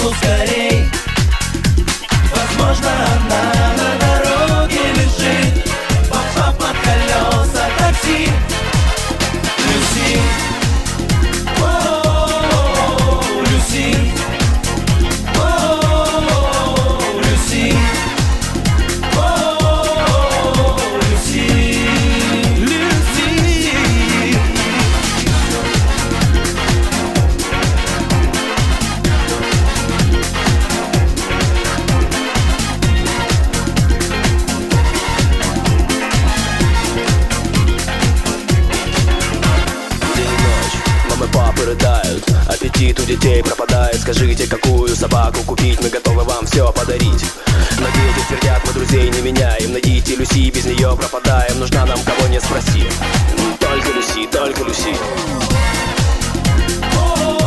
ну скорей. Возможно, она на дороге лежит, попав под колеса такси. Люси, о, Люси, о, Люси, о, Люси, Люси. Мамы, папы рыдают, аппетит у детей пропадает. Скажите, какую собаку купить, мы готовы вам все подарить. Но дети твердят, мы друзей не меняем. Найдите Люси, без нее пропадаем. Нужна нам, кого не спроси. Только Люси, только Люси. О,